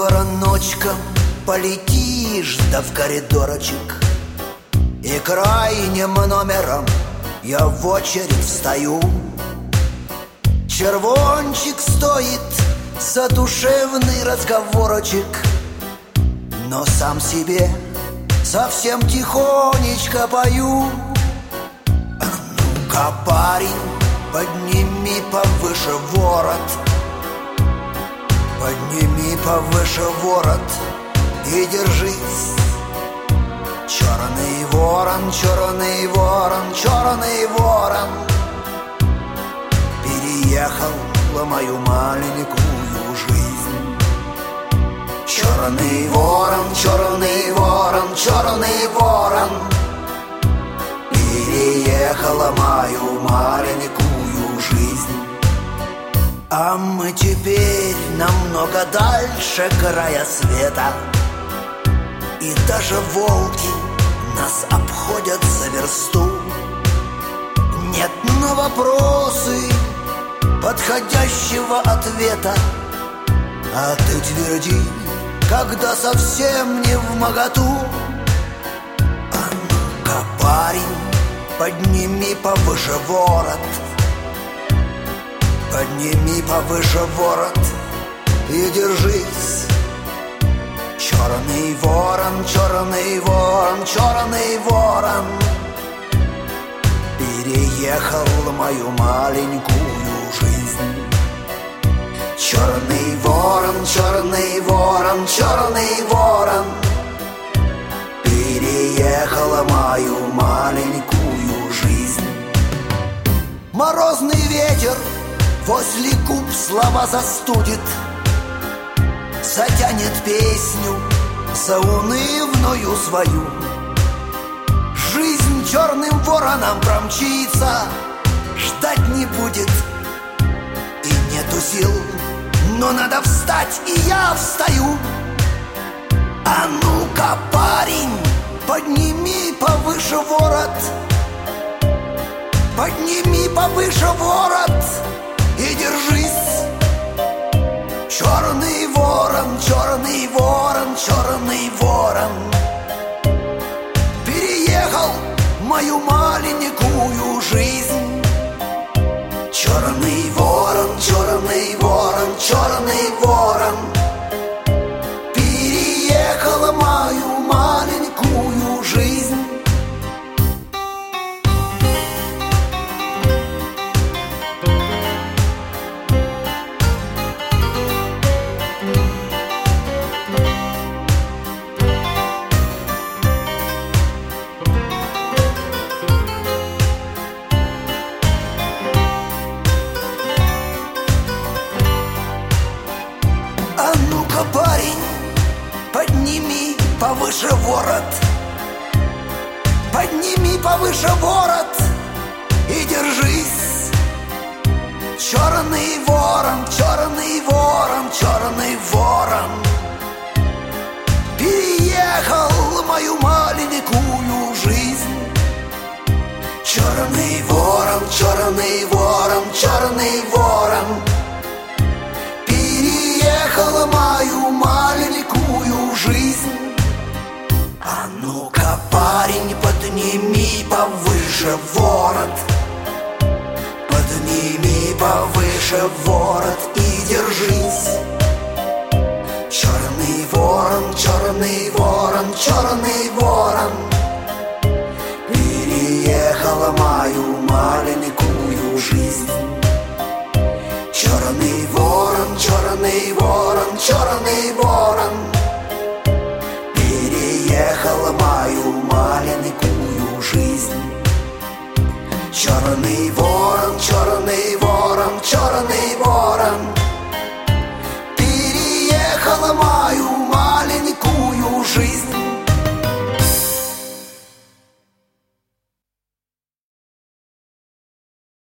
вороночком полетишь, да в коридорочек, и крайним номером я в очередь встаю. Червончик стоит за душевный разговорочек, но сам себе совсем тихонечко пою. А ну-ка, парень, подними повыше ворот, подними повыше ворот и держись. Черный ворон, черный ворон, черный ворон переехал мою маленькую жизнь. Черный ворон, черный ворон, черный ворон переехала мою маленькую жизнь. А мы теперь намного дальше края света, и даже волки нас обходят за версту. Нет на вопросы подходящего ответа, а ты тверди, когда совсем не вмоготу. А ну-ка, парень, подними повыше ворот, подними повыше ворот и держись. Черный ворон, черный ворон, черный ворон переехал мою маленькую жизнь. Черный ворон, черный ворон, черный ворон переехала мою маленькую жизнь. Морозный ветер возле губ слова застудит, затянет песню заунывную свою. Жизнь черным вороном промчится, ждать не будет и нету сил, но надо встать, и я встаю. А ну-ка, парень, подними повыше ворот, подними повыше ворот и держись. Черный ворон, черный ворон, черный ворон переехал мою маленькую жизнь. Черный ворон, черный ворон, черный ворон переехала мою маленькую жизнь. Парень, подними повыше ворот, подними повыше ворот и держись. Черный ворон, черный ворон, черный ворон переехал мою маленькую жизнь. Черный ворон, черный ворон, черный ворон переехала мою маленькую жизнь. А ну-ка, парень, подними повыше ворот, подними повыше ворот и держись. Черный ворон, черный ворон, черный ворон переехала мою маленькую жизнь. Черный ворон, черный ворон, черный ворон переехала мою маленькую жизнь. Черный ворон, черный ворон.